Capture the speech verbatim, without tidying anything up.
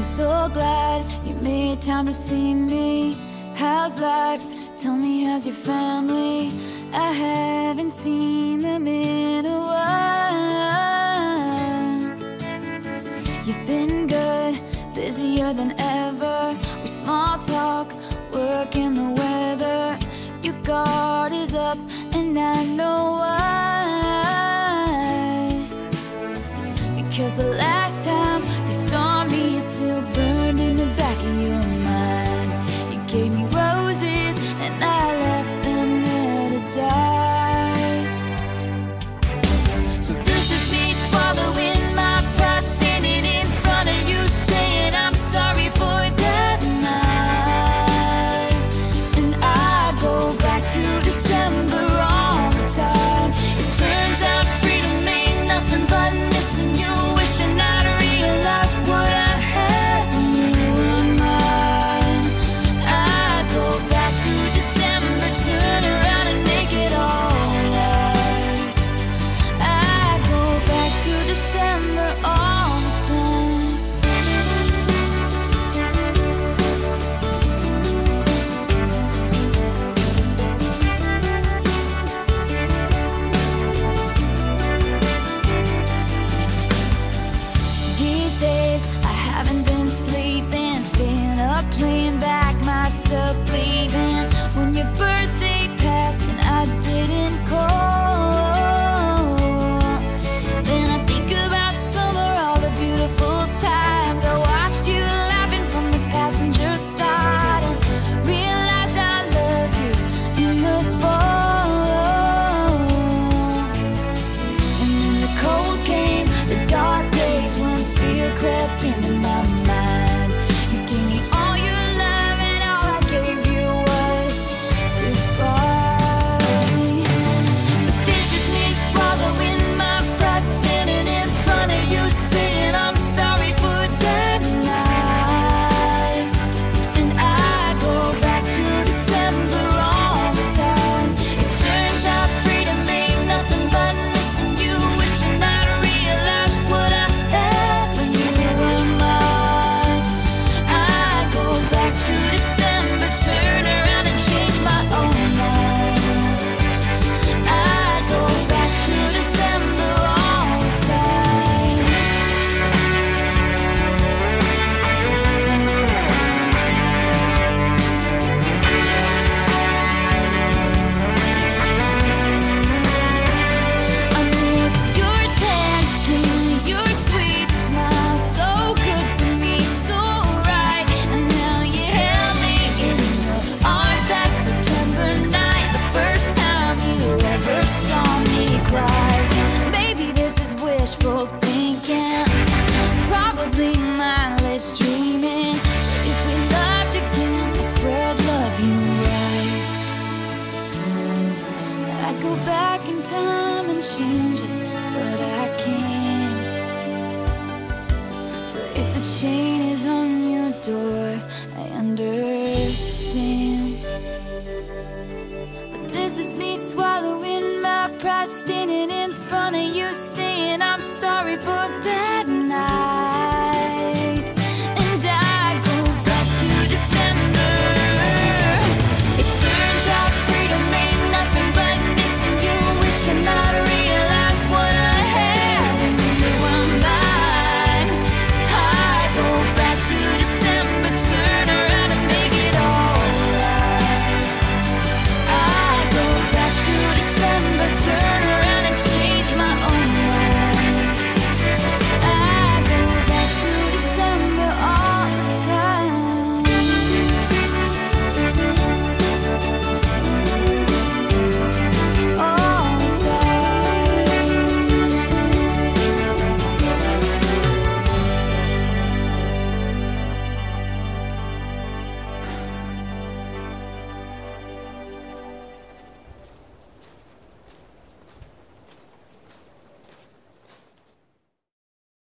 so glad you made time to see me. How's life? Tell me, how's your family? I haven't seen them in a while. You've been good, busier than ever. We small talk, work in the weather. Your guard is up and I know why. Because the last time you saw me, it's still burned in the back of your mind. You gave me roses and I left them there to die. So this is me swallowing my pride, standing in front of you saying I'm sorry for that night. And I go back to December all the time. It turns out freedom ain't nothing but missing you, wishing I'd realized what I had when you were mine. I go back to December, turn around and make it all right. I go back to December all the time. These days I haven't been sleeping, staying up, playing back myself, leaving when your birthday passed and I didn't call. Then I think about summer, all the beautiful times I watched you laughing from the passenger side, and realized I loved you in the fall. And then the cold came, the dark days when fear crept into my mind. You gave me all your love and all I gave you was goodbye. So this is me swallowing my pride, standing in front of you saying I'm sorry for that night. And I go back to December all the time. It turns out freedom ain't nothing but missing you, wishing I'd realized what I had when you were mine. I go back to December, turn around and change my own mind. I go back to December all the time. I miss your tan skin, your sweet smile, so good to me, so right. And now you held me in your arms that September night, the first time you ever saw me cry. Maybe this is wishful thinking, probably mindless dreaming. But if we loved again, I swear I'd love you right. I'd go back in time and change it, but I can't. So if the chain is on your door, I understand. But this is me swallowing my pride, standing in front of you saying I'm sorry for that night.